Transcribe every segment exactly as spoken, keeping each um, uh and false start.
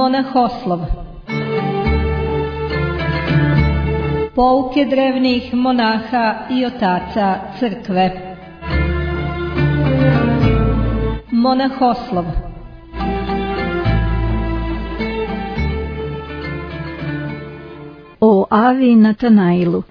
Monahoslov. Pouke drevnih monaha i otaca crkve. Monahoslov. O Avi Natanailu.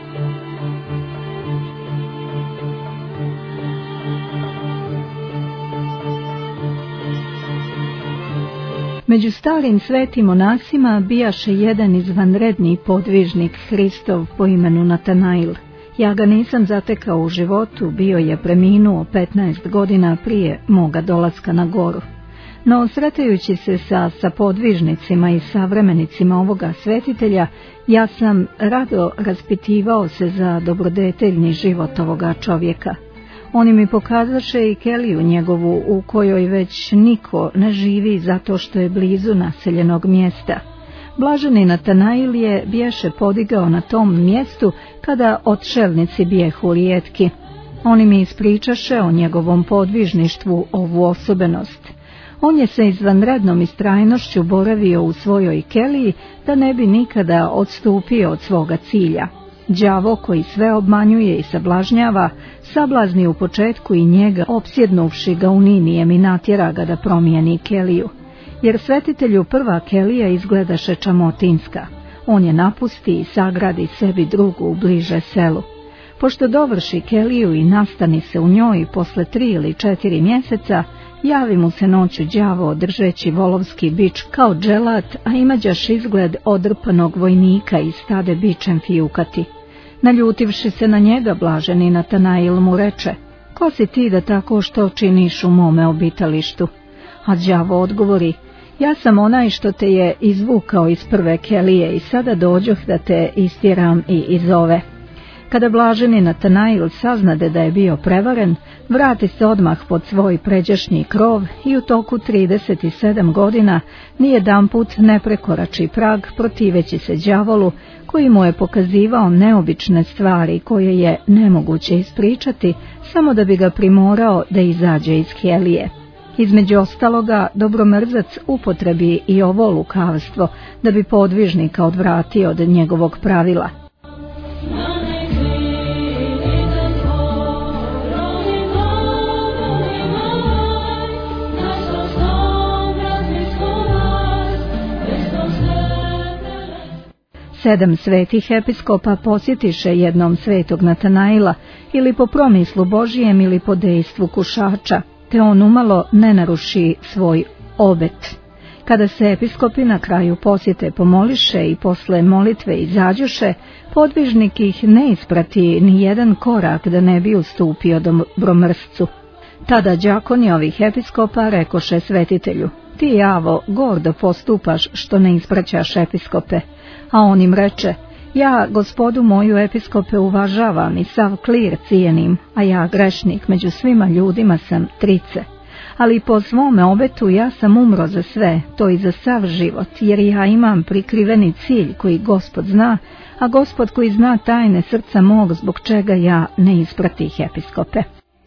Među starim svetim monasima bijaše jedan izvanredni podvižnik Hristov po imenu Natanail. Ja ga nisam zatekao u životu, bio je preminuo petnaest godina prije moga dolaska na goru. No sretajući se sa, sa podvižnicima i savremenicima ovoga svetitelja, ja sam rado raspitivao se za dobrodeteljni život ovoga čovjeka. Oni mi pokazaše i keliju njegovu u kojoj već niko ne živi zato što je blizu naseljenog mjesta. Blaženi Natanail je bješe podigao na tom mjestu kada odšelnici bijehu rijetki. Oni mi ispričaše o njegovom podvižništvu ovu osobenost. On je sa izvanrednom istrajnošću boravio u svojoj keliji da ne bi nikada odstupio od svoga cilja. Đavo koji sve obmanjuje i sablažnjava, sablazni u početku i njega, opsjednuvši ga uninijem i natjera ga da promijeni keliju. Jer svetitelju prva kelija izgledaše čamotinska. On je napusti i sagradi sebi drugu bliže selu. Pošto dovrši keliju i nastani se u njoj posle tri ili četiri mjeseca, javi mu se noću đavo držeći volovski bič kao dželat, a imađaš izgled odrpanog vojnika i stade bičem fijukati. Naljutivši se na njega, blaženi Natanail mu reče: ko si ti da tako što činiš u mome obitalištu? A đavo odgovori: ja sam onaj što te je izvukao iz prve kelije i sada dođoh da te istjeram i iz ove. Kada blaženi Natanail saznade da je bio prevaren, vrati se odmah pod svoj pređašnji krov i u toku trideset sedam godina nijedanput ne prekorači prag protiveći se đavolu koji mu je pokazivao neobične stvari koje je nemoguće ispričati samo da bi ga primorao da izađe iz kelije. Između ostaloga, dobromrzac upotrebi i ovo lukavstvo da bi podvižnika odvratio od njegovog pravila. Sedam svetih episkopa posjetiše jednom svetog Natanaila ili po promislu Božijem ili po dejstvu kušača, te on umalo ne naruši svoj obet. Kada se episkopi na kraju posjete pomoliše i posle molitve izađuše, podvižnik ih ne isprati ni jedan korak da ne bi ustupio dobromrscu. Tada đakoni ovih episkopa rekoše svetitelju: ti, Javo, gordo postupaš što ne ispraćaš episkope. A on im reče: ja gospodu moju episkope uvažavam i sav klir cijenim, a ja grešnik među svima ljudima sam trice. Ali po svome obetu ja sam umro za sve, to i za sav život, jer ja imam prikriveni cilj koji Gospod zna, a Gospod koji zna tajne srca mog, zbog čega ja ne ispratih episkope.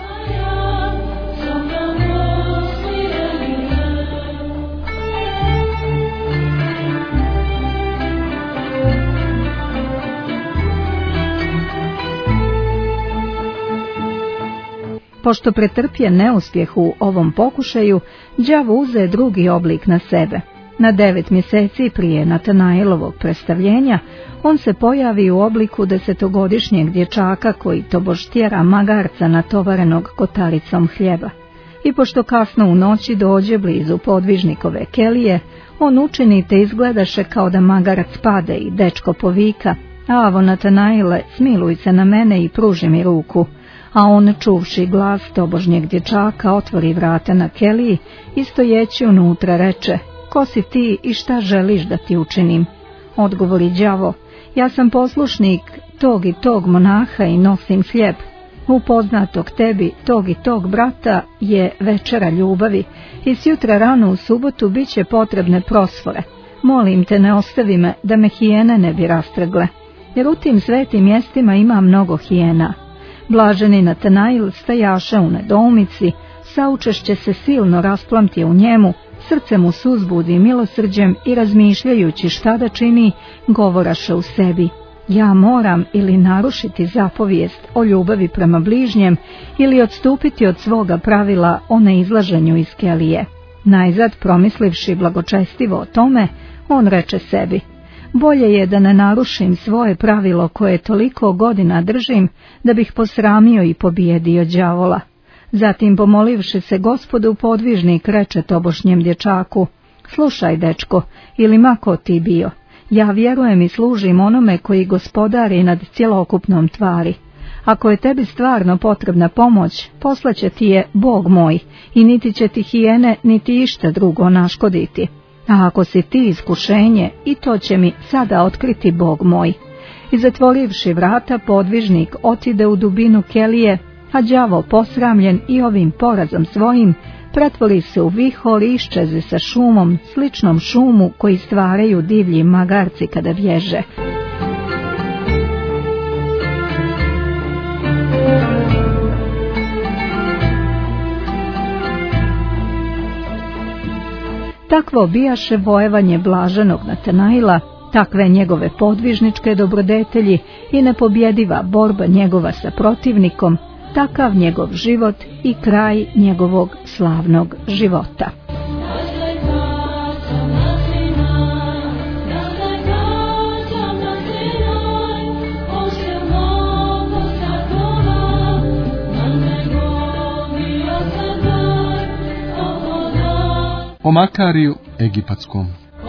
Pošto pretrpje neuspjeh u ovom pokušaju, đavo uze drugi oblik na sebe. Na devet mjeseci prije Natanailovog predstavljenja, on se pojavi u obliku desetogodišnjeg dječaka koji tobož tjera magarca natovarenog kotaricom hljeba. I pošto kasno u noći dođe blizu podvižnikove kelije, on učini te izgledaše kao da magarac pade i dečko povika: avo Natanaile, smiluj se na mene i pruži mi ruku. A on, čuvši glas tobožnjeg dječaka, otvori vrata na keliji i stojeći unutra reče: ko si ti i šta želiš da ti učinim? Odgovori đavo: ja sam poslušnik tog i tog monaha i nosim hljeb. Upoznatog tebi tog i tog brata je večera ljubavi i sjutra rano u subotu bit će potrebne prosvore. Molim te, ne ostavi me da me hijene ne bi rastrgle, jer u tim svetim mjestima ima mnogo hijena. Blaženi Natanail stajaše u nedoumici, saučešće se silno rasplamtje u njemu, Srce mu suzbudi milosrđem i razmišljajući šta da čini, govoraše u sebi: ja moram ili narušiti zapovijest o ljubavi prema bližnjem ili odstupiti od svoga pravila o neizlaženju iz kelije. Najzad, promislivši blagočestivo o tome, on reče sebi: bolje je da ne narušim svoje pravilo koje toliko godina držim, da bih posramio i pobijedio đavola. Zatim, pomolivši se Gospodu, podvižnik reče tobošnjem dječaku: slušaj, dečko, ili ma ko ti bio, ja vjerujem i služim onome koji gospodari nad cjelokupnom tvari. Ako je tebi stvarno potrebna pomoć, poslaće ti je Bog moj i niti će ti hijene niti išta drugo naškoditi. A ako si ti iskušenje, i to će mi sada otkriti Bog moj. I zatvorivši vrata, podvižnik otide u dubinu kelije, a đavo posramljen i ovim porazom svojim, pretvori se u vihor i iščeze sa šumom, sličnom šumu koji stvaraju divlji magarci kada bježe. Takvo bijaše vojevanje blaženog Natanaila, takve njegove podvižničke dobrodetelji i nepobjediva borba njegova sa protivnikom, takav njegov život i kraj njegovog slavnog života. O Makariju Egipatskom.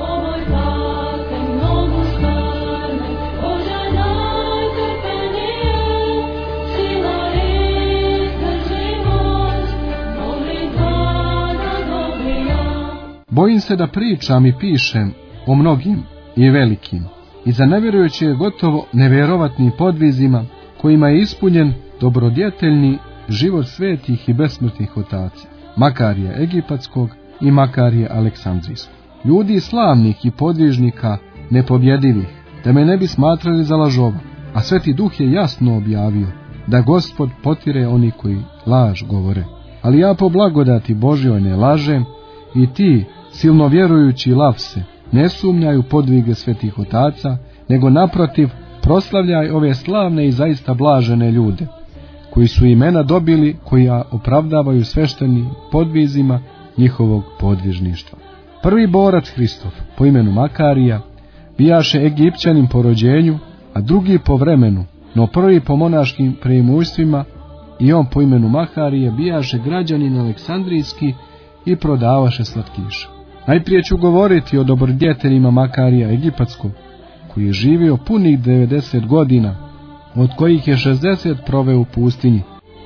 Bojim se da pričam i pišem o mnogim i velikim i za nevjerujuće gotovo nevjerovatnim podvizima kojima je ispunjen dobrodjeteljni život svetih i besmrtnih otaca, Makarija Egipatskog i Makarije Aleksandrijskog. Ljudi slavnih i podvižnika nepobjedivih, da me ne bi smatrali za lažova, a Sveti Duh je jasno objavio da Gospod potire oni koji laž govore. Ali ja po blagodati Božjoj ne lažem i ti, silno vjerujući lavse, ne sumnjaj u podvige svetih otaca, nego naprotiv proslavljaj ove slavne i zaista blažene ljude, koji su imena dobili, koji opravdavaju sveštenim podvizima njihovog podvižništva. Prvi borac Hristov, po imenu Makarija, bijaše Egipćanin po rođenju, a drugi po vremenu, no prvi po monaškim preimujstvima, i on po imenu Makarije bijaše građanin Aleksandrijski i prodavaše slatkiša. Najprije ću govoriti o dobrodjeteljima Makarija Egipatskog, koji je živio punih devedeset godina, od kojih je šezdeset proveo u pustinji.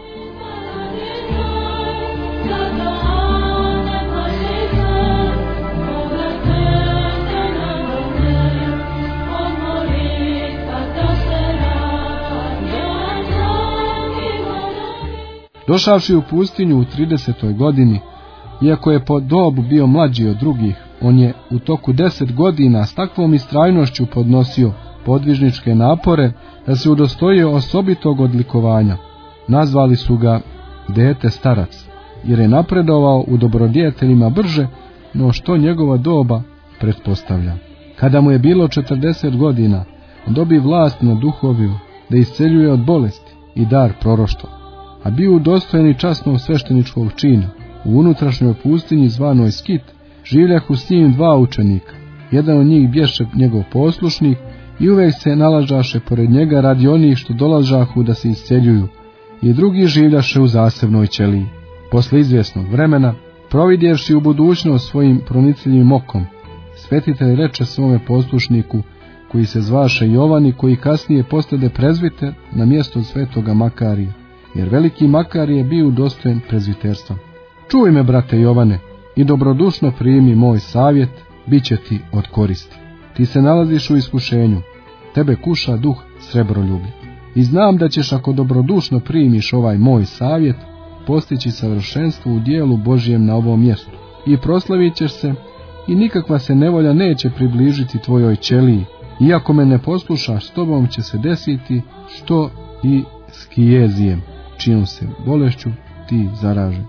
Došavši u pustinju u tridesetoj godini, iako je po dobu bio mlađi od drugih, on je u toku deset godina s takvom istrajnošću podnosio podvižničke napore da se udostojio osobitog odlikovanja. Nazvali su ga dete starac, jer je napredovao u dobrodjeteljima brže no što njegova doba pretpostavlja. Kada mu je bilo četrdeset godina, on dobi vlast nad duhoviju da isceljuje od bolesti i dar proroštva, a bio udostojen i časnog svešteničkog čina. U unutrašnjoj pustinji zvanoj Skit življahu s njim dva učenika. Jedan od njih bješe njegov poslušnik i uvijek se nalažaše pored njega radi onih što dolažahu da se isceljuju, i drugi življaše u zasebnoj ćeliji. Posle izvjesnog vremena, providjevši u budućnost svojim pronicljivim okom, svetitelj reče svome poslušniku, koji se zvaše Jovan i koji kasnije postade prezviter na mjesto svetoga Makarija, jer veliki Makarije bio dostojen prezviterstva: čuj me, brate Jovane, i dobrodušno primi moj savjet, bit će ti od koristi. Ti se nalaziš u iskušenju, tebe kuša duh srebroljublja. I znam da ćeš, ako dobrodušno primiš ovaj moj savjet, postići savršenstvo u dijelu Božjem na ovom mjestu. I proslavit ćeš se, i nikakva se nevolja neće približiti tvojoj ćeliji. Iako me ne poslušaš, s tobom će se desiti što i s Kijezijem, čijom se bolešću ti zaražen.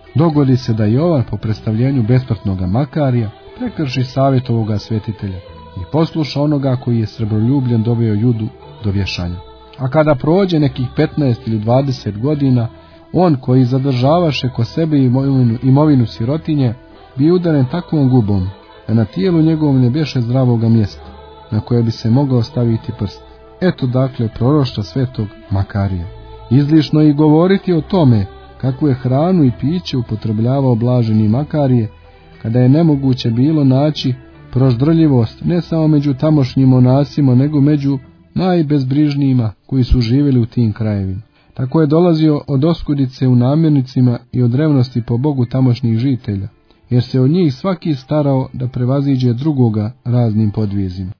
dogodi se da Jovan po predstavljenju besmrtnoga Makarija prekrši savjet ovoga svetitelja i posluša onoga koji je srebroljubljen doveo Judu do vješanja. A kada prođe nekih petnaest ili dvadeset godina, on koji zadržavaše ko sebe imovinu, imovinu sirotinje, bi udaren takvom gubom, da na tijelu njegovom ne bješe zdravoga mjesta, na koje bi se mogao staviti prst. Eto dakle proroštva svetog Makarija. Izlišno i govoriti o tome kakvu je hranu i piće upotrebljavao blaženi Makarije, kada je nemoguće bilo naći proždrljivost ne samo među tamošnjim monasima, nego među najbezbrižnijima koji su živjeli u tim krajevima. Tako je dolazio od oskudice u namirnicima i od revnosti po Bogu tamošnjih žitelja, jer se od njih svaki starao da prevaziđe drugoga raznim podvizima.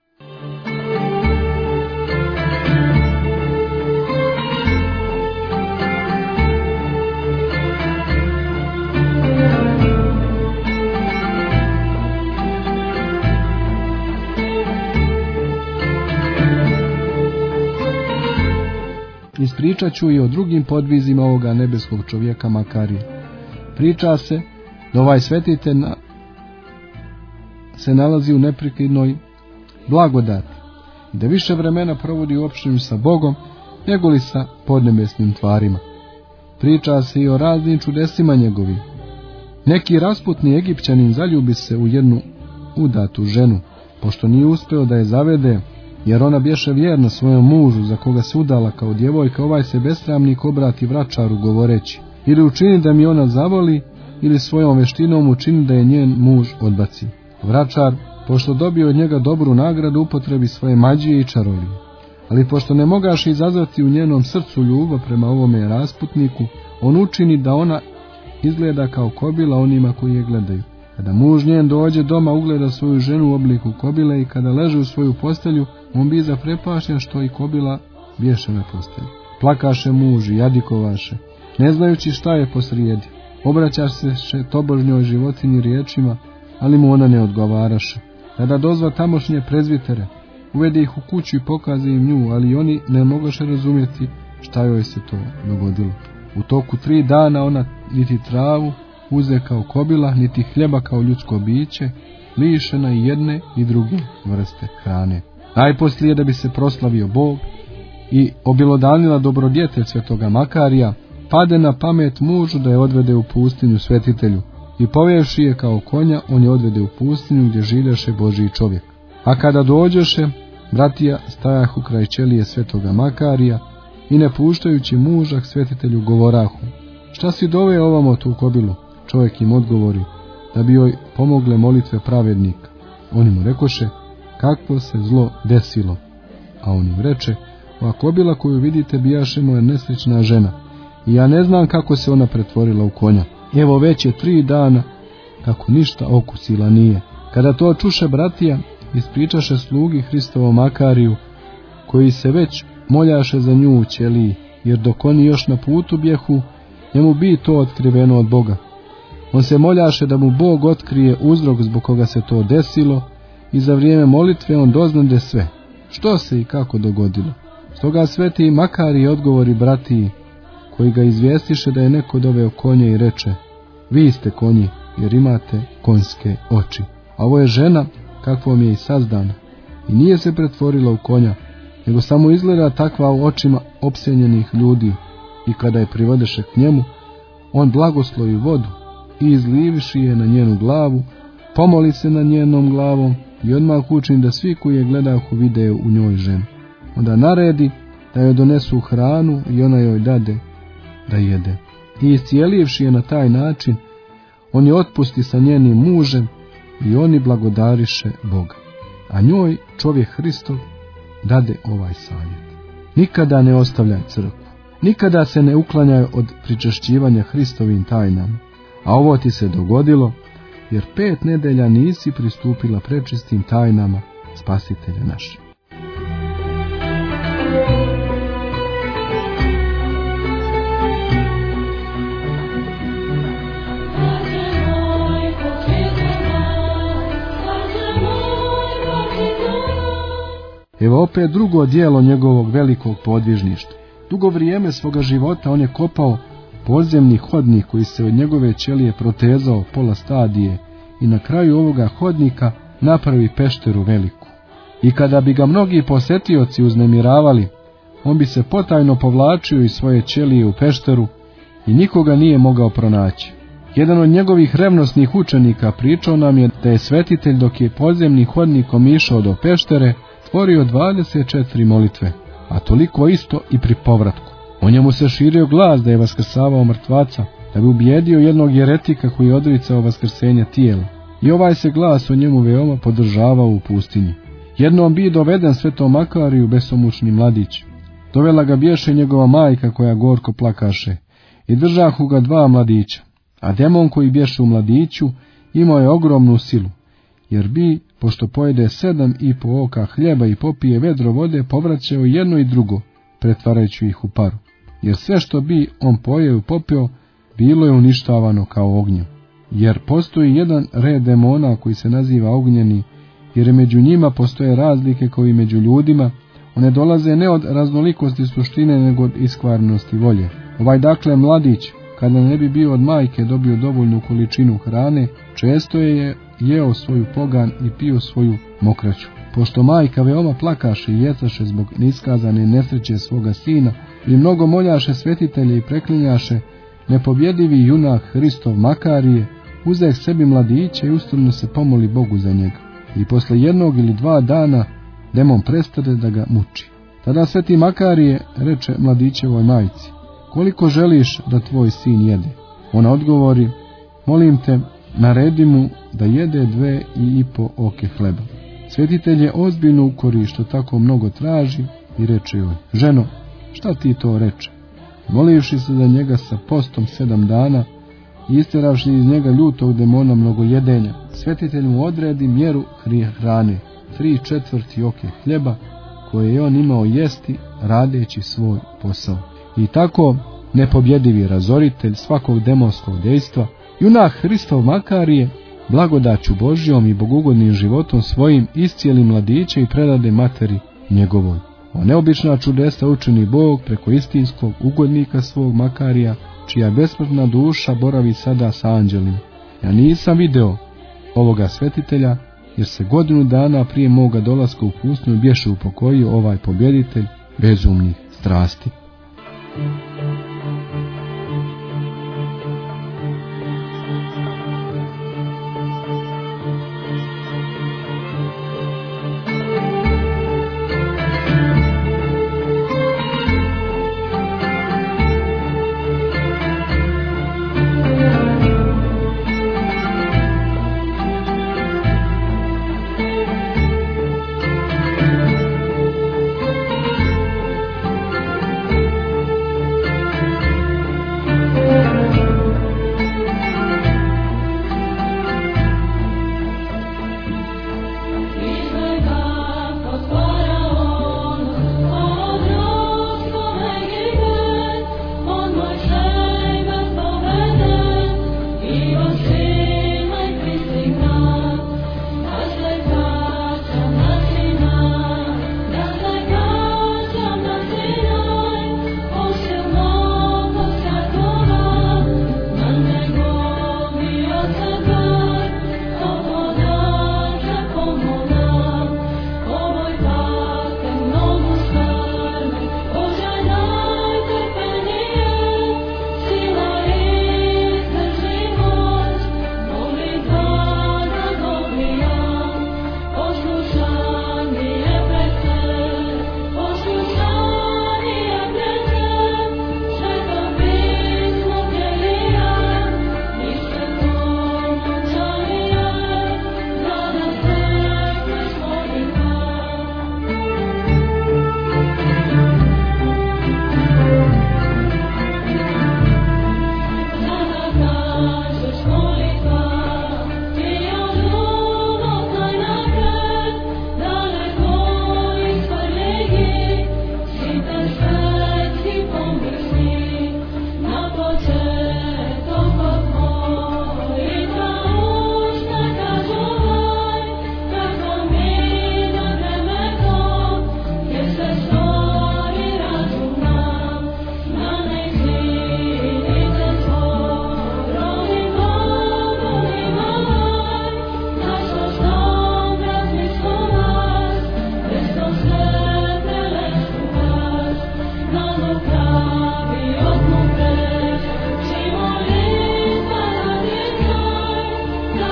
Ispričat ću i o drugim podvizima ovoga nebeskog čovjeka Makarija. Priča se da ovaj svetitelj na... se nalazi u neprekidnoj blagodati i da više vremena provodi u opštenju sa Bogom nego li sa podnebesnim tvarima. Priča se i o raznim čudesima njegovim. Neki rasputni Egipćanin zaljubi se u jednu udatu ženu, pošto nije uspeo da je zavede, jer ona bješe vjerna svojom mužu za koga se udala kao djevojka. Ovaj se besramnik obrati vračaru govoreći: ili učini da mi ona zavoli, ili svojom veštinom učini da je njen muž odbaci. Vračar, pošto dobio od njega dobru nagradu, upotrebi svoje mađije i čarolije. Ali pošto ne mogaš izazvati u njenom srcu ljubav prema ovome rasputniku, on učini da ona izgleda kao kobila onima koji je gledaju. Kada muž njen dođe doma, ugleda svoju ženu u obliku kobile i kada leže u svoju postelju, on bi zaprepašten što i kobila bješe na postelju. Plakaše muž i jadikovaše, ne znajući šta je posrijedi. Obraćaš se še tobožnjoj životinji riječima, ali mu ona ne odgovaraše. Kada dozva tamošnje prezvitere, uvede ih u kuću i pokaze im nju, ali oni ne mogoše razumjeti šta joj se to dogodilo. U toku tri dana ona niti travu uze kao kobila, niti hljeba kao ljudsko biće, lišena i jedne i druge vrste hrane. Najposlije, da bi se proslavio Bog i obilodanila dobrodjetelj svetoga Makarija, pade na pamet mužu da je odvede u pustinju svetitelju i povevši je kao konja, on je odvede u pustinju gdje življaše Božji čovjek. A kada dođoše, bratija stajahu kraj ćelije svetoga Makarija i ne puštajući muža k svetitelju govorahu: šta si doveo ovamo tu kobilu? Čovjek im odgovori: da bi joj pomogle molitve pravednika. Oni mu rekoše: kakvo se zlo desilo? A on im reče: ova kobila koju vidite bijaše moja nesrećna žena, i ja ne znam kako se ona pretvorila u konja. Evo već je tri dana kako ništa okusila nije. Kada to čuše bratija, ispričaše slugi Hristovom Makariju, koji se već moljaše za nju u ćeliji, jer dok oni još na putu bjehu, njemu bi to otkriveno od Boga. On se moljaše da mu Bog otkrije uzrok zbog koga se to desilo, i za vrijeme molitve on doznade sve, što se i kako dogodilo. Stoga sveti Makarij odgovori bratiji, koji ga izvijestiše da je neko doveo konje, i reče: vi ste konji, jer imate konjske oči. A ovo je žena kakvom je i sazdana, i nije se pretvorila u konja, nego samo izgleda takva u očima opsjenjenih ljudi. I kada je privodeše k njemu, on blagoslovi vodu i izliviši je na njenu glavu, pomoli se na njenom glavom i odmah učini da svi koji je gledahu vide u njoj ženu. Onda naredi da joj donesu hranu i ona joj dade da jede. I iscijelivši je na taj način, on je otpusti sa njenim mužem i oni blagodariše Boga. A njoj čovjek Hristov dade ovaj savjet: nikada ne ostavljaj crkvu, nikada se ne uklanjaj od pričešćivanja Hristovim tajnama. A ovo ti se dogodilo, jer pet nedelja nisi pristupila prečistim tajnama Spasitelja našeg. Evo opet drugo dijelo njegovog velikog podvižništva. Dugo vrijeme svoga života on je kopao podzemni hodnik koji se od njegove ćelije protezao pola stadije i na kraju ovoga hodnika napravi pešteru veliku. I kada bi ga mnogi posetioci uznemiravali, on bi se potajno povlačio iz svoje ćelije u pešteru i nikoga nije mogao pronaći. Jedan od njegovih revnosnih učenika pričao nam je da je svetitelj dok je podzemni hodnikom išao do peštere tvorio dvadeset četiri molitve, a toliko isto i pri povratku. O njemu se širio glas da je vaskrsavao mrtvaca, da bi ubijedio jednog jeretika koji je odricao vaskrsenja tijela. I ovaj se glas o njemu veoma podržavao u pustinji. Jednom bi doveden svetom Makariju besomučni mladić. Dovela ga bješe njegova majka koja gorko plakaše i držahu ga dva mladića. A demon koji bješe u mladiću imao je ogromnu silu, jer bi, pošto pojede sedam i po oka hljeba i popije vedro vode, povraćao jedno i drugo, pretvarajući ih u paru. Jer sve što bi on pojeo i popio, bilo je uništavano kao ognjem. Jer postoji jedan red demona koji se naziva ognjeni, jer među njima postoje razlike koji među ljudima, one dolaze ne od raznolikosti suštine, nego od iskvarnosti volje. Ovaj dakle mladić, kada ne bi bio od majke dobio dovoljnu količinu hrane, često je jeo svoju pogan i pio svoju mokraću. Pošto majka veoma plakaše i jecaše zbog neiskazane nesreće svoga sina i mnogo moljaše svetitelje i preklinjaše, nepobjedivi junak Hristov Makarije uzeh sebi mladiće i ustrajno se pomoli Bogu za njega. I posle jednog ili dva dana demon prestade da ga muči. Tada sveti Makarije reče mladićevoj majci: koliko želiš da tvoj sin jede? Ona odgovori: molim te, naredi mu da jede dve i i po oke hleba. Svetitelj je ozbiljno ukori što tako mnogo traži i reče joj: ženo, šta ti to reče? Molivši se za njega sa postom sedam dana i isteravši iz njega ljutog demona mnogo jedenja, svetitelj mu odredi mjeru hrane, tri četvrti oke hljeba, koje je on imao jesti radeći svoj posao. I tako nepobjedivi razoritelj svakog demonskog dejstva, junak Hristov Makarije, blagodaću Božjom i bogugodnim životom svojim iscijeli mladiće i predade materi njegovoj. O neobična čudesa učini Bog preko istinskog ugodnika svog Makarija, čija besmrtna duša boravi sada sa anđelima. Ja nisam video ovoga svetitelja, jer se godinu dana prije moga dolaska u pustinju bješe upokojio ovaj pobjeditelj bezumnih strasti.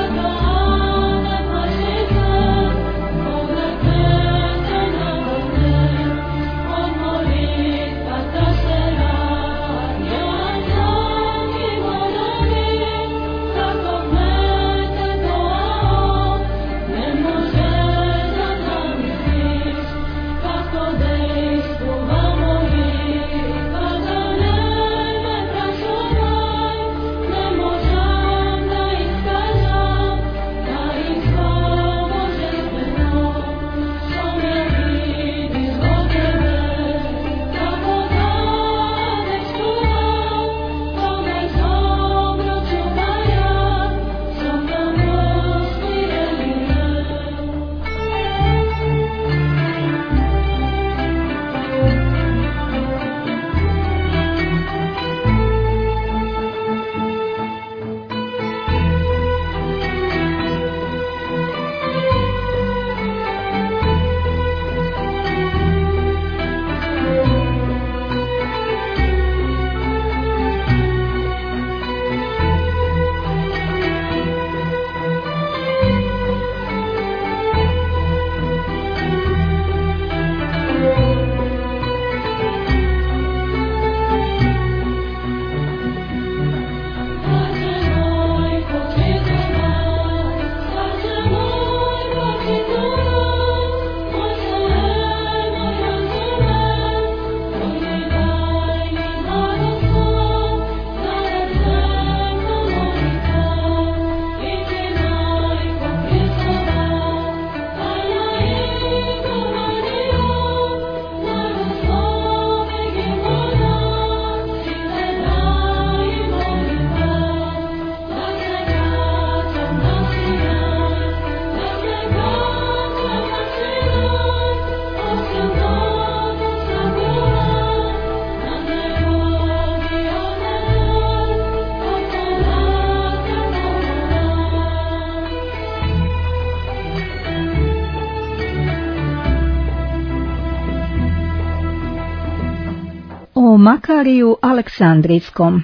O Makariju Aleksandrijskom.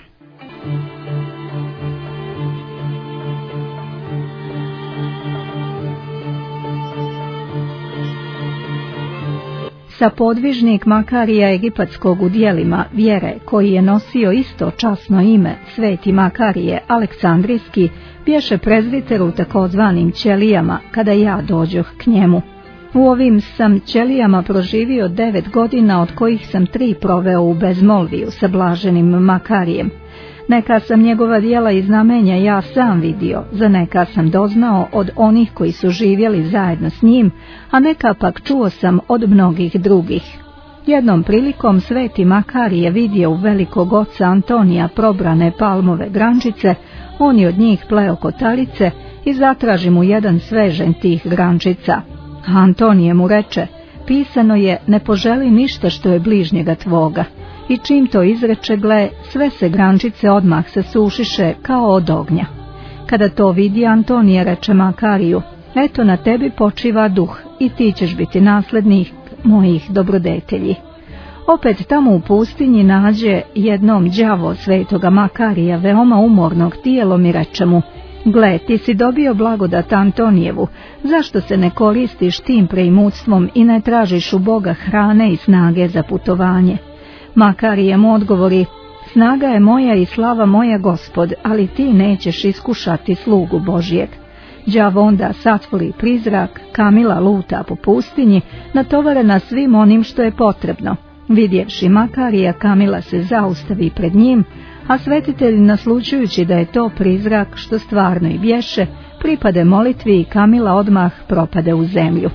Sapodvižnik Makarija Egipatskog u djelima vjere, koji je nosio isto časno ime, Sveti Makarije Aleksandrijski, bješe prezbiter u takozvanim ćelijama, kada ja dođoh k njemu. U ovim sam ćelijama proživio devet godina, od kojih sam tri proveo u bezmolviju sa blaženim Makarijem. Neka sam njegova djela i znamenja ja sam vidio, za neka sam doznao od onih koji su živjeli zajedno s njim, a neka pak čuo sam od mnogih drugih. Jednom prilikom Sveti Makarij je vidio u velikog oca Antonija probrane palmove grančice, on je od njih pleo kotalice i zatraži mu jedan svežanj tih grančica. Antonije mu reče, pisano je, ne poželi ništa što je bližnjega tvoga. I čim to izreče, gle, sve se grančice odmah se sušiše kao od ognja. Kada to vidi, Antonije reče Makariju, eto na tebi počiva duh i ti ćeš biti naslednik mojih dobrodetelji. Opet tamo u pustinji nađe jednom đavo svetoga Makarija, veoma umornog tijelom, i reče mu, gle, ti si dobio blagodat Antonijevu, zašto se ne koristiš tim preimutstvom i ne tražiš u Boga hrane i snage za putovanje? Makarije mu odgovori, snaga je moja i slava moja Gospod, ali ti nećeš iskušati slugu Božijeg. Đavo onda satvori prizrak, Kamila luta po pustinji, natovarena svim onim što je potrebno. Vidjevši Makarija, Kamila se zaustavi pred njim, a svetitelj, naslučujući da je to prizrak što stvarno i bješe, pripade molitvi i Kamila odmah propade u zemlju.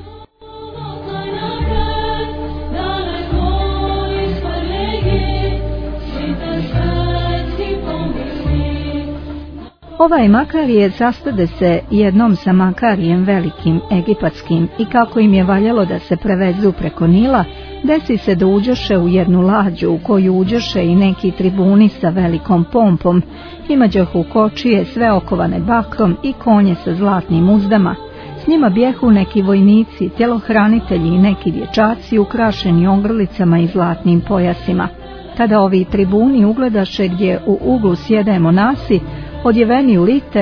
Ovaj Makarije sastade se jednom sa Makarijem velikim egipatskim i kako im je valjalo da se prevezu preko Nila, desi se da uđoše u jednu lađu u koju uđoše i neki tribuni sa velikom pompom, imađohu kočije sve okovane bakrom i konje sa zlatnim uzdama. S njima bjehu neki vojnici, tjelohranitelji i neki dječaci ukrašeni ogrlicama i zlatnim pojasima. Kada ovi tribuni ugledaše gdje u uglu sjede monasi, odjeveni u lite,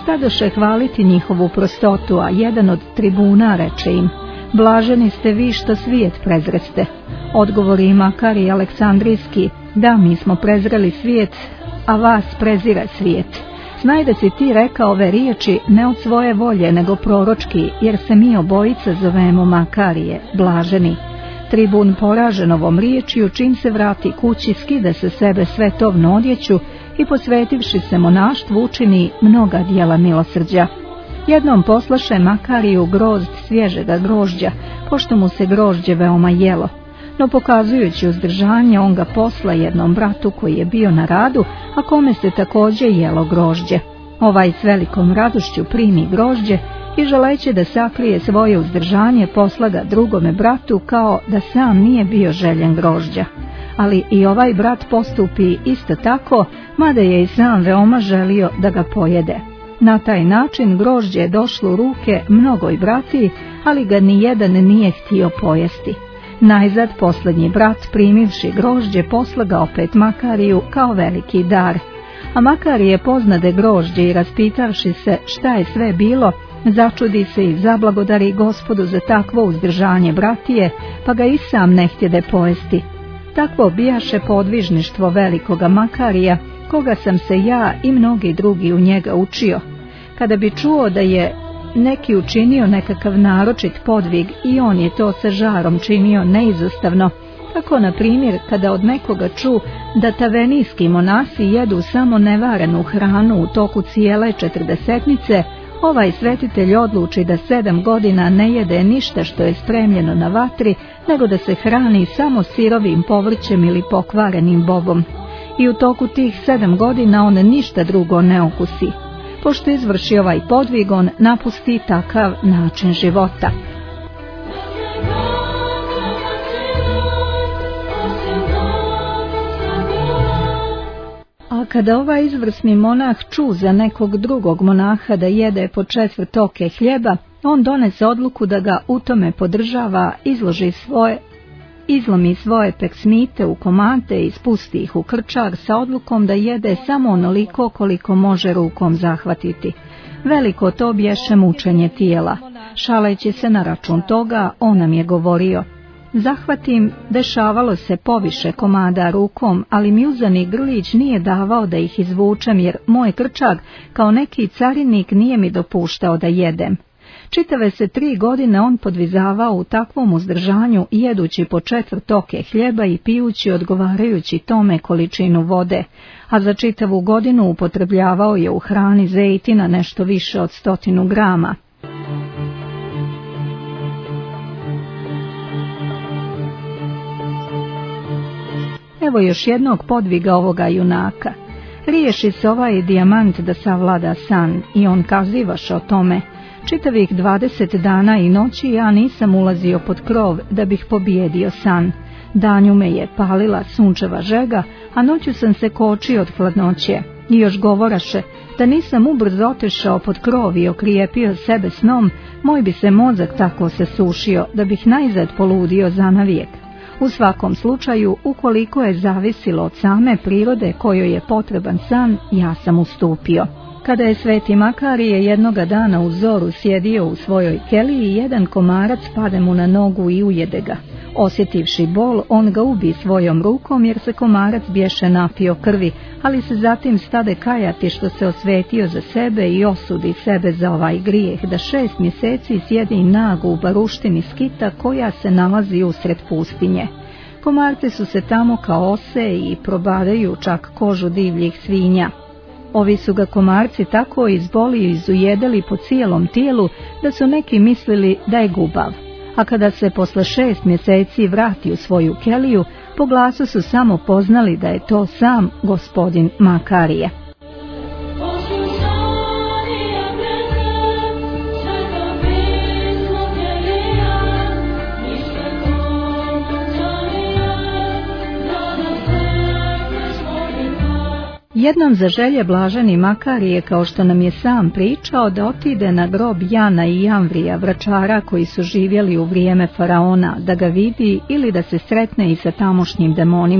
stadoše hvaliti njihovu prostotu, a jedan od tribuna reče im: blaženi ste vi što svijet prezreste. Odgovori im Makarij Aleksandrijski: da, mi smo prezreli svijet, a vas prezire svijet. Znaj da si ti rekao ove riječi ne od svoje volje, nego proročki, jer se mi obojica zovemo Makarije, blaženi. Tribun poražen ovom riječju, čim se vrati kući, skida se sebe svetovnu odjeću i posvetivši se monaštvu učini mnoga djela milosrđa. Jednom poslaše Makariju grozd svježega grožđa, pošto mu se grožđe veoma jelo. No pokazujući uzdržanje, on ga posla jednom bratu koji je bio na radu, a kome se također jelo grožđe. Ovaj s velikom radošću primi grožđe i želeći da sakrije svoje uzdržanje, posla ga drugome bratu kao da sam nije bio željen grožđa. Ali i ovaj brat postupi isto tako, mada je i sam veoma želio da ga pojede. Na taj način grožđe je došlo u ruke mnogoj brati, ali ga ni jedan nije htio pojesti. Najzad posljednji brat, primivši grožđe, posla ga opet Makariju kao veliki dar. A Makarije poznade grožđe i raspitavši se šta je sve bilo, začudi se i zablagodari Gospodu za takvo uzdržanje bratije, pa ga i sam ne htjede pojesti. Takvo bijaše podvižništvo velikoga Makarija, koga sam se ja i mnogi drugi u njega učio. Kada bi čuo da je neki učinio nekakav naročit podvig, i on je to sa žarom činio neizostavno, kako na primjer kada od nekoga ču da tavenijski monasi jedu samo nevarenu hranu u toku cijele četrdesetnice, ovaj svetitelj odluči da sedam godina ne jede ništa što je spremljeno na vatri, nego da se hrani samo sirovim povrćem ili pokvarenim bobom. I u toku tih sedam godina on ništa drugo ne okusi. Pošto izvrši ovaj podvig, on napusti takav način života. A kada ovaj izvrsni monah ču za nekog drugog monaha da jede po četvrt toke hljeba, on donese odluku da ga u tome podržava, izloži svoje, izlomi svoje peksmite u komate i spusti ih u krčar sa odlukom da jede samo onoliko koliko može rukom zahvatiti. Veliko to bješe mučenje tijela. Šaleći se na račun toga, on nam je govorio: zahvatim, dešavalo se poviše komada rukom, ali mi uzani grlić nije davao da ih izvučem, jer moj krčag kao neki carinik nije mi dopuštao da jedem. Čitave se tri godine on podvizavao u takvom uzdržanju, jedući po četvrt toke hljeba i pijući odgovarajući tome količinu vode, a za čitavu godinu upotrebljavao je u hrani zejtina nešto više od stotinu grama. Evo još jednog podviga ovoga junaka. Riješi se ovaj dijamant da savlada san i on kazivaš o tome: čitavih dvadeset dana i noći ja nisam ulazio pod krov da bih pobijedio san. Danju me je palila sunčeva žega, a noću sam se kočio od hladnoće. I još govoraše, da nisam ubrzo otišao pod krov i okrijepio sebe snom, moj bi se mozak tako se sušio da bih najzad poludio zanavijek. U svakom slučaju, ukoliko je zavisilo od same prirode kojoj je potreban san, ja sam ustupio. Kada je sveti Makarije jednoga dana u zoru sjedio u svojoj keliji, jedan komarac pade mu na nogu i ujede ga. Osjetivši bol, on ga ubi svojom rukom, jer se komarac bješe napio krvi, ali se zatim stade kajati što se osvetio za sebe i osudi sebe za ovaj grijeh, da šest mjeseci sjedi nago u baruštini skita koja se nalazi usred pustinje. Komarci su se tamo kao ose i probadaju čak kožu divljih svinja. Ovi su ga komarci tako izboli i izujedali po cijelom tijelu da su neki mislili da je gubav. A kada se posle šest mjeseci vrati u svoju keliju, po glasu su samo poznali da je to sam gospodin Makarije. Jednom zaželje blaženi Makarije, kao što nam je sam pričao, da otide na grob Jana i Jamvrija, vračara koji su živjeli u vrijeme faraona, da ga vidi ili da se sretne i sa tamošnjim demonima.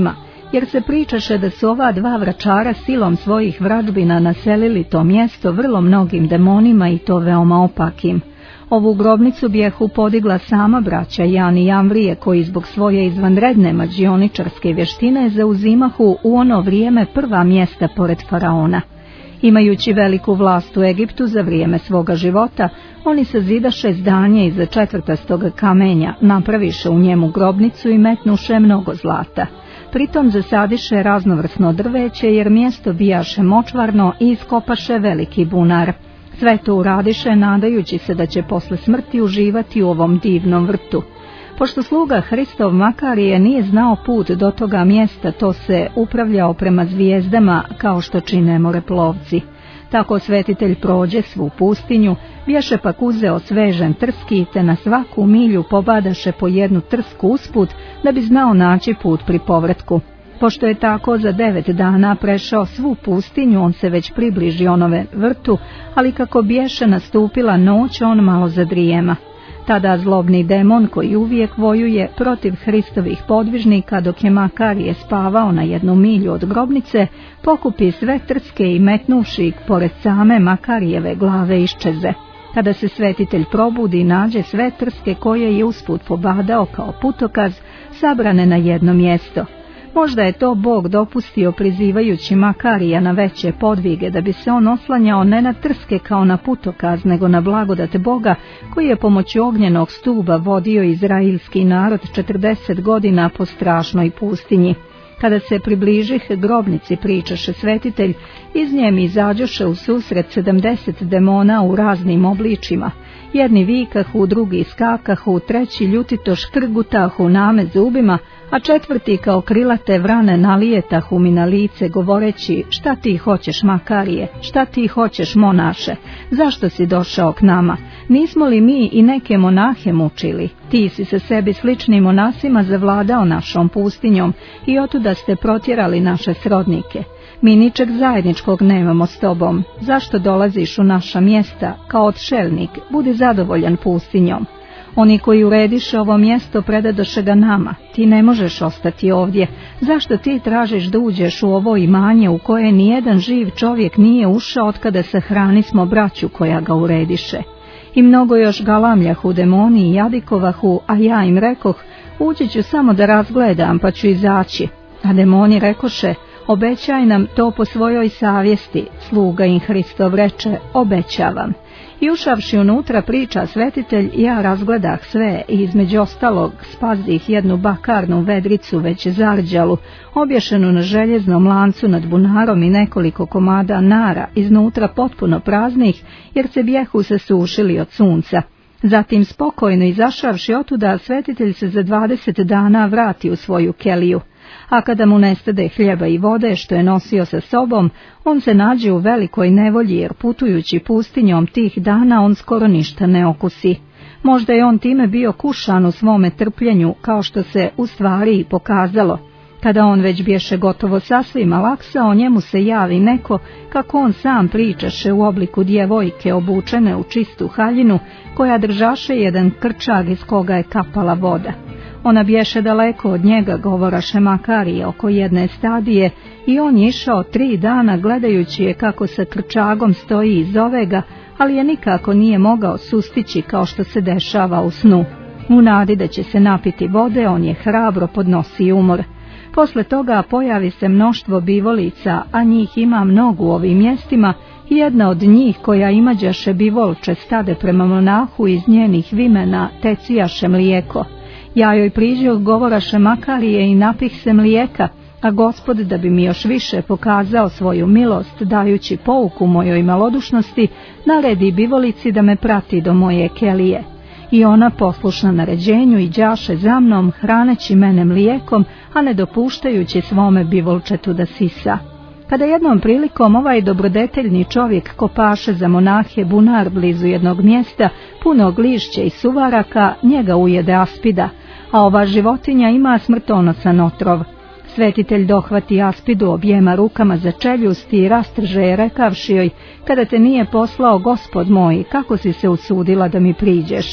jer se pričaše da su ova dva vračara silom svojih vražbina naselili to mjesto vrlo mnogim demonima i to veoma opakim. Ovu grobnicu bijehu podigla sama braća Jan i Jamvrije, koji zbog svoje izvanredne mađioničarske vještine zauzimahu u ono vrijeme prva mjesta pored faraona. Imajući veliku vlast u Egiptu za vrijeme svoga života, oni sazidaše zdanje iza četvrtastoga kamenja, napraviše u njemu grobnicu i metnuše mnogo zlata. Pritom zasadiše raznovrsno drveće, jer mjesto bijaše močvarno, i iskopaše veliki bunar. Sve to uradiše nadajući se da će posle smrti uživati u ovom divnom vrtu. Pošto sluga Hristov Makarije nije znao put do toga mjesta, to se upravljao prema zvijezdama kao što čine moreplovci. Tako svetitelj prođe svu pustinju, bješe pak uzeo svežen trski, te na svaku milju pobadaše po jednu trsku usput, da bi znao naći put pri povratku. Pošto je tako za devet dana prešao svu pustinju, on se već približi onove vrtu, ali kako bješe nastupila noć, on malo zadrijema. Tada zlobni demon, koji uvijek vojuje protiv Hristovih podvižnika dok je Makarije spavao na jednu milju od grobnice, pokupi sve trske i metnuši ih pored same Makarijeve glave iščeze. Kada se svetitelj probudi, nađe sve trske koje je usput pobadao kao putokaz, sabrane na jedno mjesto. Možda je to Bog dopustio prizivajući Makarija na veće podvige, da bi se on oslanjao ne na trske kao na putokaz, nego na blagodat Boga, koji je pomoću ognjenog stuba vodio izraelski narod četrdeset godina po strašnoj pustinji. Kada se približih grobnici, pričaše svetitelj, iz nje mi izađoše u susret sedamdeset demona u raznim obličima. Jedni vikahu, drugi skakahu, treći ljutito škrgutahu name zubima, a četvrti kao krilate vrane nalijetahu mi na lice, govoreći: šta ti hoćeš, Makarije, šta ti hoćeš, monaše, zašto si došao k nama? Nismo li mi i neke monahe mučili? Ti si se sebi sličnim monasima zavladao našom pustinjom i otuda ste protjerali naše srodnike. Mi ničeg zajedničkog nemamo s tobom. Zašto dolaziš u naša mjesta kao odšelnik? Budi zadovoljan pustinjom. Oni koji urediše ovo mjesto predadoše ga nama. Ti ne možeš ostati ovdje. Zašto ti tražiš da uđeš u ovo imanje u koje nijedan živ čovjek nije ušao otkada se hranismo braću koja ga urediše? I mnogo još galamljahu demoni i jadikovahu, a ja im rekoh: ući ću samo da razgledam, pa ću izaći. A demoni rekoše: obećaj nam to po svojoj savjesti. Sluga im Hristov reče: obećavam. I ušavši unutra, priča svetitelj, ja razgledah sve i između ostalog spazih jednu bakarnu vedricu već zarđalu, obješenu na željeznom lancu nad bunarom i nekoliko komada nara, iznutra potpuno praznih, jer se bijehu se sušili od sunca. Zatim spokojno izašavši otuda, svetitelj se za dvadeset dana vrati u svoju keliju. A kada mu nestade hljeba i vode što je nosio sa sobom, on se nađe u velikoj nevolji, jer putujući pustinjom tih dana on skoro ništa ne okusi. Možda je on time bio kušan u svome trpljenju, kao što se u stvari i pokazalo. Kada on već bješe gotovo sasvim alaksao, njemu se javi neko, kako on sam pričaše, u obliku djevojke obučene u čistu haljinu, koja držaše jedan krčag iz koga je kapala voda. Ona bješe daleko od njega, govoraše Makarije, oko jedne stadije, i on je išao tri dana gledajući je kako sa krčagom stoji i zove ga, ali je nikako nije mogao sustići kao što se dešava u snu. U nadi da će se napiti vode, on je hrabro podnosi umor. Posle toga pojavi se mnoštvo bivolica, a njih ima mnogo u ovim mjestima, i jedna od njih, koja imađaše bivolče, stade prema monahu, iz njenih vimena tecijaše mlijeko. Ja joj priđoh, govoraše Makarije, i napih se mlijeka, a Gospod, da bi mi još više pokazao svoju milost, dajući pouku mojoj malodušnosti, naredi bivolici da me prati do moje kelije. I ona, poslušna naređenju, iđaše za mnom, hraneći mene mlijekom, a ne dopuštajući svome bivolčetu da sisa. Kada jednom prilikom ovaj dobrodeteljni čovjek kopaše za monahe bunar blizu jednog mjesta, puno glišća i suvaraka, njega ujede aspida, a ova životinja ima smrtonosan otrov. Svetitelj dohvati aspidu objema rukama za čeljusti i rastrže je, rekavši joj: kada te nije poslao Gospod moj, kako si se usudila da mi priđeš?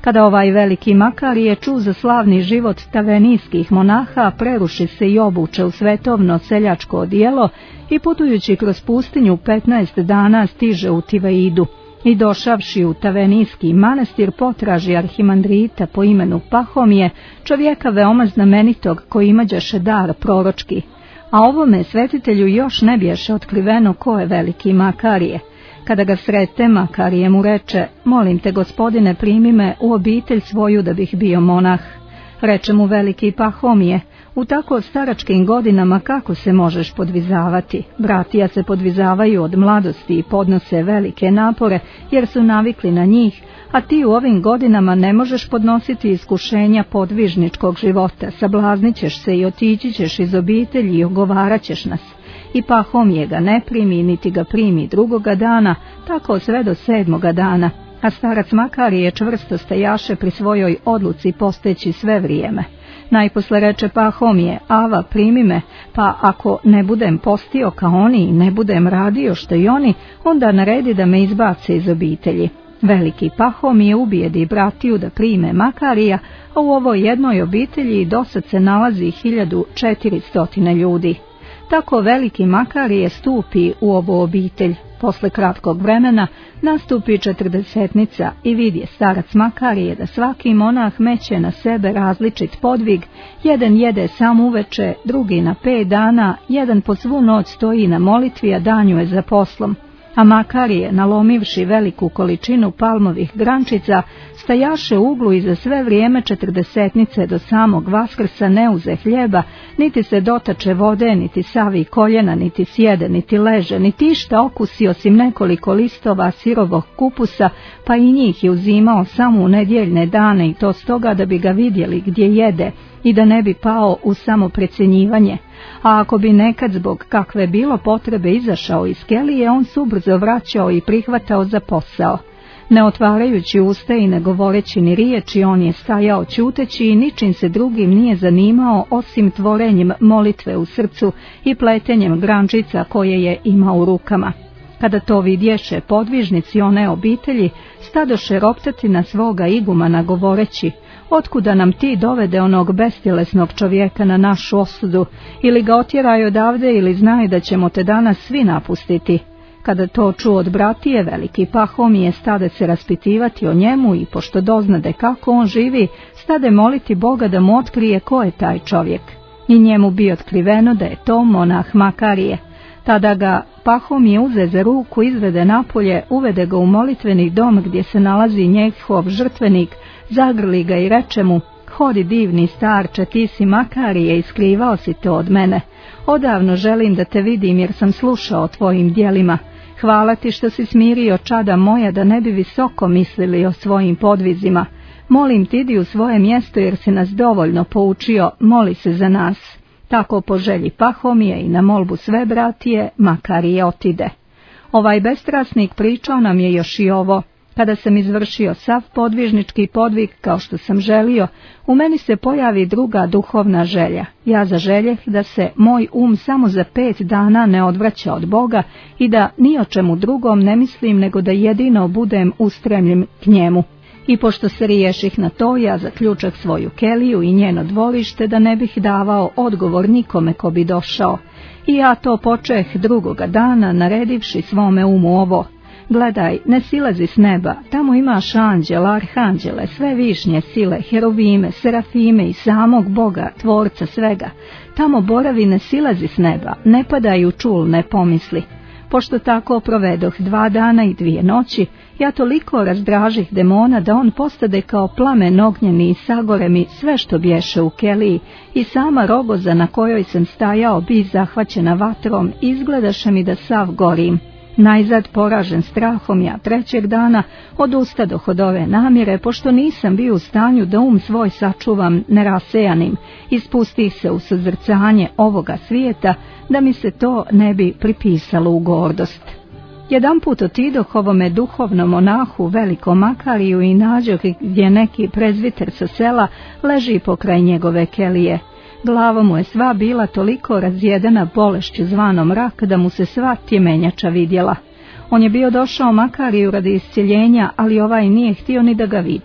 Kada ovaj veliki Makarije ču za slavni život tavenijskih monaha, preruši se i obuče u svetovno seljačko odijelo i putujući kroz pustinju petnaest dana stiže u Tivaidu. I došavši u tavenijski manastir potraži arhimandrita po imenu Pahomije, čovjeka veoma znamenitog koji imađaše dar proročki. A ovome svetitelju još ne bješe otkriveno ko je veliki Makarije. Kada ga srete, Makarije mu reče: molim te, gospodine, primi me u obitelj svoju da bih bio monah. Reče mu veliki Pahomije: u tako staračkim godinama kako se možeš podvizavati? Bratija se podvizavaju od mladosti i podnose velike napore jer su navikli na njih, a ti u ovim godinama ne možeš podnositi iskušenja podvižničkog života, sablaznit ćeš se i otići ćeš iz obitelji i ogovarat ćeš nas. I Pahomije ga ne primi, niti ga primi drugoga dana, tako sve do sedmoga dana, a starac Makarije čvrsto stajaše pri svojoj odluci posteći sve vrijeme. Najposle reče Pahomije: ava, primi me, pa ako ne budem postio kao oni i ne budem radio što i oni, onda naredi da me izbace iz obitelji. Veliki Pahomije ubijedi bratiju da prime Makarija, a u ovoj jednoj obitelji dosad se nalazi hiljadu četiristo ljudi. Tako veliki Makarije stupi u ovu obitelj. Posle kratkog vremena nastupi četrdesetnica i vidje starac Makarije da svaki monah meće na sebe različit podvig, jedan jede sam uveče, drugi na pet dana, jedan po svu noć stoji na molitvi, a danjuje za poslom. A Makarije, nalomivši veliku količinu palmovih grančica, stajaše u uglu i za sve vrijeme četrdesetnice do samog Vaskrsa ne uze hljeba, niti se dotače vode, niti savi koljena, niti sjede, niti leže, niti išta okusi osim nekoliko listova sirovog kupusa, pa i njih je uzimao samo u nedjeljne dane, i to stoga da bi ga vidjeli gdje jede i da ne bi pao u samoprecjenjivanje. A ako bi nekad zbog kakve bilo potrebe izašao iz kelije, on se ubrzo vraćao i prihvatao za posao. Ne otvarajući usta i ne govoreći ni riječi, on je stajao ćuteći i ničim se drugim nije zanimao osim tvorenjem molitve u srcu i pletenjem grančica koje je imao u rukama. Kada to vidješe podvižnici one obitelji, stadoše roptati na svoga igumana govoreći: otkuda nam ti dovede onog bestjelesnog čovjeka na našu osudu, ili ga otjeraj odavde, ili znaj da ćemo te danas svi napustiti. Kada to čuo od bratije, veliki Pahomije stade se raspitivati o njemu i pošto doznade kako on živi, stade moliti Boga da mu otkrije ko je taj čovjek. I njemu bi otkriveno da je to monah Makarije. Tada ga Pahomije uze za ruku, izvede napolje, uvede ga u molitveni dom gdje se nalazi njegov žrtvenik, zagrli ga i reče mu: hodi divni starče, ti si Makarije i skrivao si to od mene. Odavno želim da te vidim jer sam slušao o tvojim djelima. Hvala ti što si smirio čada moja da ne bi visoko mislili o svojim podvizima. Molim ti, idi u svoje mjesto jer si nas dovoljno poučio, moli se za nas. Tako po želji Pahomije i na molbu sve bratije, Makarije otide. Ovaj bestrasnik pričao nam je još i ovo: kada sam izvršio sav podvižnički podvig kao što sam želio, u meni se pojavi druga duhovna želja. Ja zaželjeh da se moj um samo za pet dana ne odvraća od Boga i da ni o čemu drugom ne mislim nego da jedino budem ustremljen k njemu. I pošto se riješih na to, ja zaključak svoju keliju i njeno dvorište da ne bih davao odgovor nikome ko bi došao. I ja to počeh drugoga dana, naredivši svome umu ovo: gledaj, ne silazi s neba, tamo imaš anđela, arhanđele, sve višnje sile, herovime, serafime i samog Boga, tvorca svega. Tamo boravi, ne silazi s neba, ne padaj u čul, ne pomisli. Pošto tako provedoh dva dana i dvije noći, ja toliko razdražih demona da on postade kao plamen ognjeni i sagore mi sve što bješe u keliji, i sama rogoza na kojoj sam stajao bi zahvaćena vatrom, izgledaše mi da sav gorim. Najzad, poražen strahom, ja trećeg dana odustadoh od ove namjere, pošto nisam bio u stanju da um svoj sačuvam nerasejanim, i spustih se u suzrcanje ovoga svijeta, da mi se to ne bi pripisalo u gordost. Jedan put otidoh ovome duhovnom monahu, velikom Makariju, i nađoh gdje neki prezviter sa sela leži pokraj njegove kelije. Glava mu je sva bila toliko razjedena bolešću zvanom rak da mu se sva tjemenjača vidjela. On je bio došao Makariju radi iscjeljenja, ali ovaj nije htio ni da ga vidi.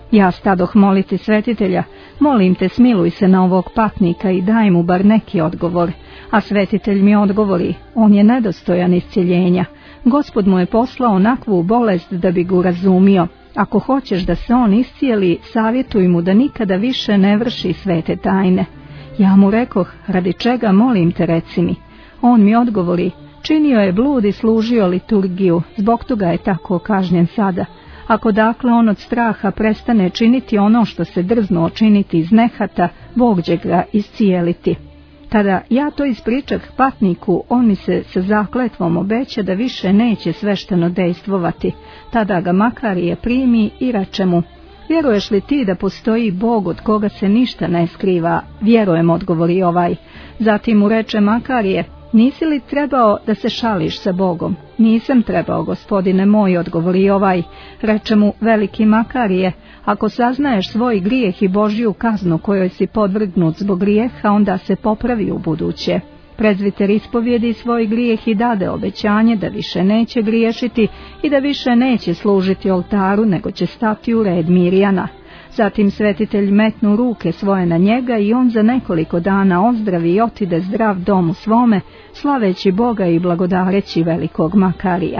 Ja stadoh moliti svetitelja, molim te smiluj se na ovog patnika i daj mu bar neki odgovor. A svetitelj mi odgovori, on je nedostojan iscjeljenja. Gospod mu je poslao onakvu bolest da bi ga razumio. Ako hoćeš da se on iscijeli, savjetuj mu da nikada više ne vrši svete tajne. Ja mu rekoh, radi čega molim te reci mi. On mi odgovori, činio je blud i služio liturgiju, zbog toga je tako kažnjen sada. Ako dakle on od straha prestane činiti ono što se drznuo činiti iz nehata, Bog će ga iscijeliti. Tada ja to ispričah patniku, on mi se sa zakletvom obeća da više neće svešteno dejstvovati. Tada ga Makarije primi i reče mu, vjeruješ li ti da postoji Bog od koga se ništa ne skriva? Vjerujem, odgovori ovaj. Zatim mu reče Makarije, nisi li trebao da se šališ sa Bogom? Nisam trebao, gospodine moj, odgovori ovaj. Reče mu veliki Makarije, ako saznaješ svoj grijeh i Božju kaznu kojoj si podvrgnut zbog grijeha, onda se popravi u buduće. Prezviter ispovjedi svoj grijeh i dade obećanje da više neće griješiti i da više neće služiti oltaru, nego će stati u red Mirjana. Zatim svetitelj metnu ruke svoje na njega i on za nekoliko dana ozdravi i otide zdrav domu svome, slaveći Boga i blagodareći velikog Makarija.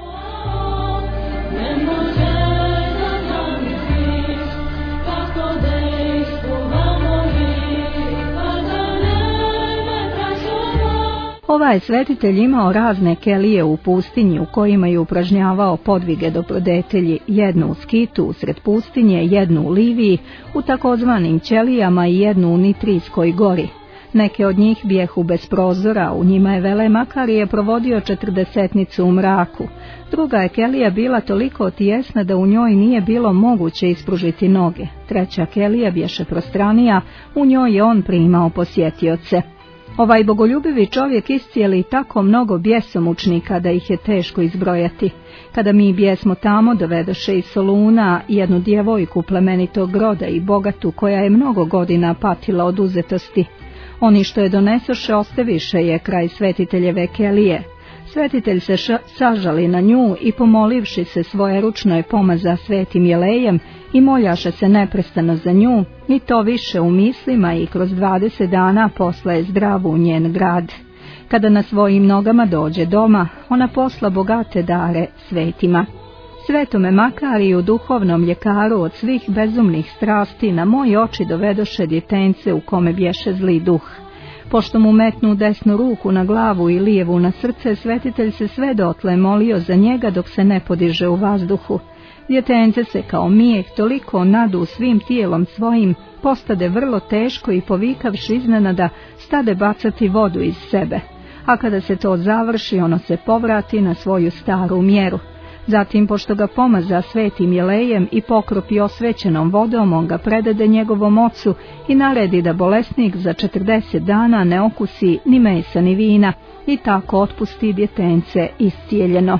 Ovaj svetitelj imao razne kelije u pustinji u kojima je upražnjavao podvige dobrodetelji, jednu u Skitu usred pustinje, jednu u Liviji, u takozvanim ćelijama i jednu u Nitrijskoj gori. Neke od njih bijehu bez prozora, u njima je Vele Makarije provodio četrdesetnicu u mraku. Druga je kelija bila toliko tijesna da u njoj nije bilo moguće ispružiti noge. Treća kelija bješe prostranija, u njoj je on primao posjetioce. Ovaj bogoljubivi čovjek iscijeli tako mnogo bjesomučnika da ih je teško izbrojati. Kada mi bjesmo tamo, dovedoše iz Soluna jednu djevojku plemenitog roda i bogatu koja je mnogo godina patila od uzetosti. Oni što je donesoše ostaviše je kraj svetiteljeve kelije. Svetitelj se š- sažali na nju i pomolivši se svojeručno je pomaza svetim jelejem i moljaše se neprestano za nju, i to više u mislima, i kroz dvadeset dana poslaje zdravu u njen grad. Kada na svojim nogama dođe doma, ona posla bogate dare svetima. Svetome Makariju, duhovnom ljekaru od svih bezumnih strasti, na moji oči dovedoše djetence u kome bješe zli duh. Pošto mu metnu desnu ruku na glavu i lijevu na srce, svetitelj se sve dotle molio za njega dok se ne podiže u vazduhu. Djetence se kao mijeh toliko nadu svim tijelom svojim, postade vrlo teško i povikavši iznenada stade bacati vodu iz sebe. A kada se to završi, ono se povrati na svoju staru mjeru. Zatim, pošto ga pomaza svetim jelejem i pokropi osvećenom vodom, on ga predade njegovom ocu i naredi da bolesnik za četrdeset dana ne okusi ni mesa ni vina, i tako otpusti djetence iscijeljeno.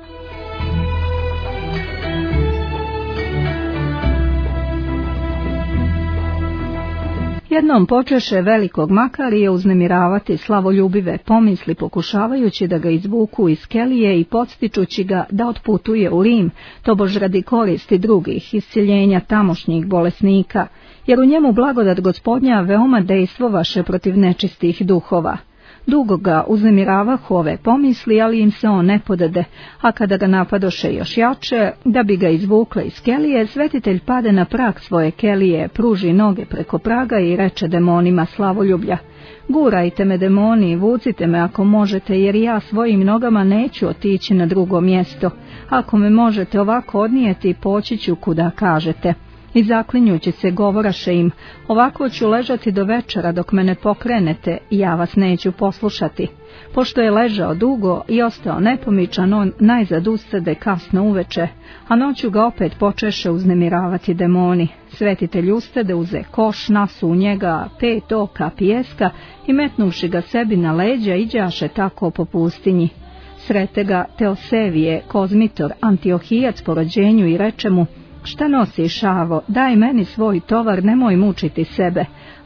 Jednom počeše velikog Makarije uznemiravati slavoljubive pomisli, pokušavajući da ga izvuku iz kelije i podstičući ga da otputuje u Rim, tobož radi koristi drugih, iscjeljenja tamošnjih bolesnika, jer u njemu blagodat Gospodnja veoma dejstvovaše protiv nečistih duhova. Dugo ga uznemiravahu ove pomisli, ali im se on ne podade, a kada ga napadoše još jače, da bi ga izvukle iz kelije, svetitelj pade na prag svoje kelije, pruži noge preko praga i reče demonima slavoljublja: gurajte me, demoni, vucite me ako možete, jer ja svojim nogama neću otići na drugo mjesto. Ako me možete ovako odnijeti, poći ću kuda kažete. I zaklinjući se govoraše im: ovako ću ležati do večera dok me ne pokrenete, i ja vas neću poslušati. Pošto je ležao dugo i ostao nepomičan, on najzad ustade kasno uveče, a noću ga opet počeše uznemiravati demoni. Svetitelj ustade, uze koš, nasu u njega pet oka pijeska i metnuvši ga sebi na leđa, iđaše tako po pustinji. Srete ga Teosevije, kozmitor Antiohijac po rođenju, i reče mu: šta nosiš, Avo, daj meni svoj tovar, nemoj mučiti sebe.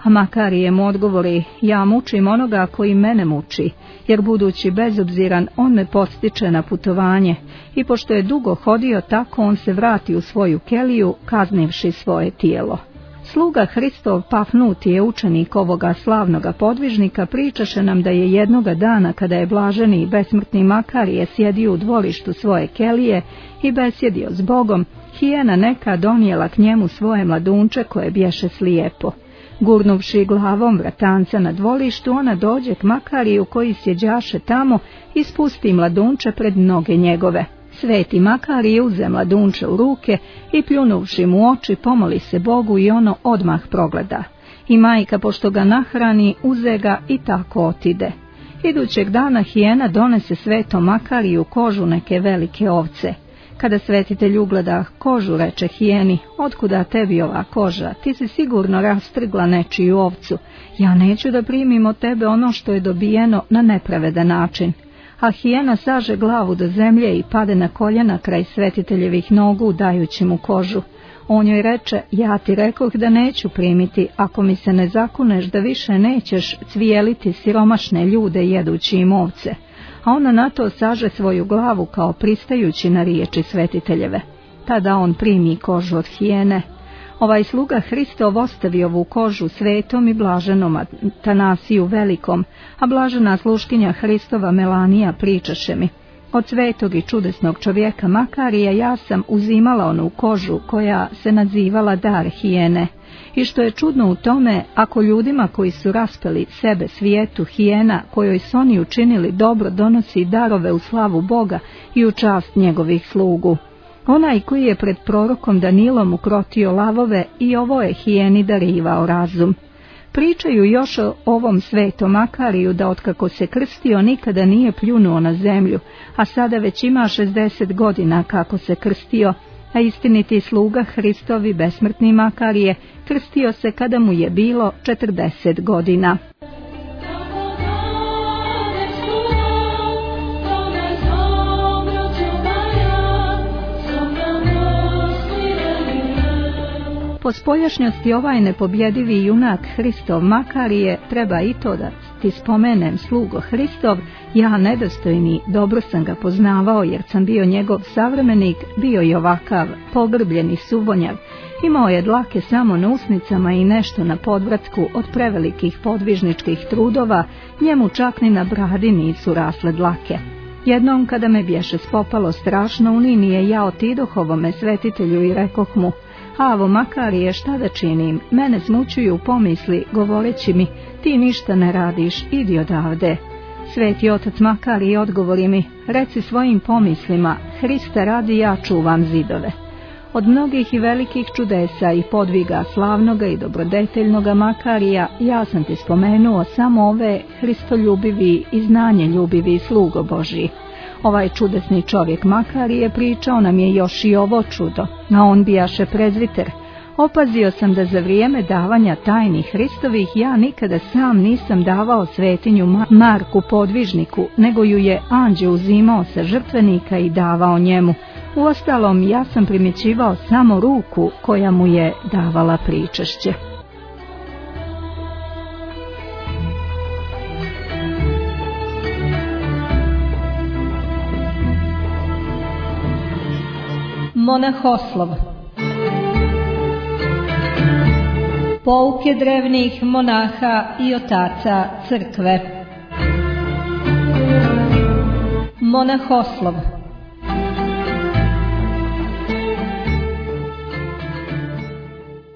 A Makarije mu odgovori: ja mučim onoga koji mene muči, jer budući bezobziran on me podstiče na putovanje, i pošto je dugo hodio, tako on se vrati u svoju keliju, kaznivši svoje tijelo. Sluga Hristov Pafnuti je učenik ovoga slavnoga podvižnika, pričaše nam da je jednoga dana, kada je blaženi i besmrtni Makarije sjedio u dvorištu svoje kelije i besjedio s Bogom, hijena neka donijela k njemu svoje mladunče koje bješe slijepo. Gurnuvši glavom vratanca na dvorištu, ona dođe k Makariju koji sjeđaše tamo i spusti mladunče pred noge njegove. Sveti Makarije uze mladunče u ruke i pljunuvši mu oči pomoli se Bogu i ono odmah progleda. I majka, pošto ga nahrani, uze ga i tako otide. Idućeg dana hijena donese svetom Makariju kožu neke velike ovce. Kada svetitelj ugleda kožu, reče hijeni: otkuda tebi ova koža, ti si sigurno rastrgla nečiju ovcu, ja neću da primim od tebe ono što je dobijeno na nepravedan način. A hijena saže glavu do zemlje i pade na koljena kraj svetiteljevih nogu, dajući mu kožu. On joj reče: ja ti rekoh da neću primiti, ako mi se ne zakuneš da više nećeš cvijeliti siromašne ljude jedući im ovce. A ona na to saže svoju glavu kao pristajući na riječi svetiteljeve. Tada on primi kožu od hijene. Ovaj sluga Hristov ostavi ovu kožu svetom i blaženom Atanasiju Velikom, a blažena sluškinja Hristova Melanija pričaše mi: od svetog i čudesnog čovjeka Makarija ja sam uzimala onu kožu koja se nazivala dar hijene. I što je čudno u tome, ako ljudima koji su raspeli sebe svijetu, hijena kojoj su oni učinili dobro donosi darove u slavu Boga i u čast njegovih slugu. Onaj koji je pred prorokom Danilom ukrotio lavove, i ovo je hijeni darivao razum. Pričaju još o ovom svetom Makariju da otkako se krstio nikada nije pljunuo na zemlju, a sada već ima šezdeset godina kako se krstio, a istiniti sluga Hristovi besmrtni Makarije krstio se kada mu je bilo četrdeset godina. Po spoljašnjosti ovaj nepobjedivi junak Hristov Makarije, treba i to da ti spomenem, slugo Hristov, ja nedostojni, dobro sam ga poznavao jer sam bio njegov savremenik, bio i ovakav, pogrbljen i suvonjav, imao je dlake samo na usnicama i nešto na podvratku od prevelikih podvižničkih trudova, njemu čak ni na bradi nisu rasle dlake. Jednom kada me bješe spopalo strašno u Ninije, ja otidoh ovome svetitelju i rekoh mu: Avo Makarije, šta da činim, mene smućuju pomisli, govoreći mi: ti ništa ne radiš, idi odavde. Sveti otac Makarije odgovori mi: reci svojim pomislima, Hrista radi ja čuvam zidove. Od mnogih i velikih čudesa i podviga slavnoga i dobrodeteljnoga Makarija ja sam ti spomenuo samo ove hristoljubivi i znanje ljubivi slugo Božji. Ovaj čudesni čovjek Makarije pričao nam je još i ovo čudo, a on bijaše prezviter. Opazio sam da za vrijeme davanja tajni Hristovih ja nikada sam nisam davao svetinju Marku podvižniku, nego ju je anđeo uzimao sa žrtvenika i davao njemu. Uostalom, ja sam primjećivao samo ruku koja mu je davala pričašće. Monahoslov. Pouke drevnih monaha i otaca crkve. Monahoslov.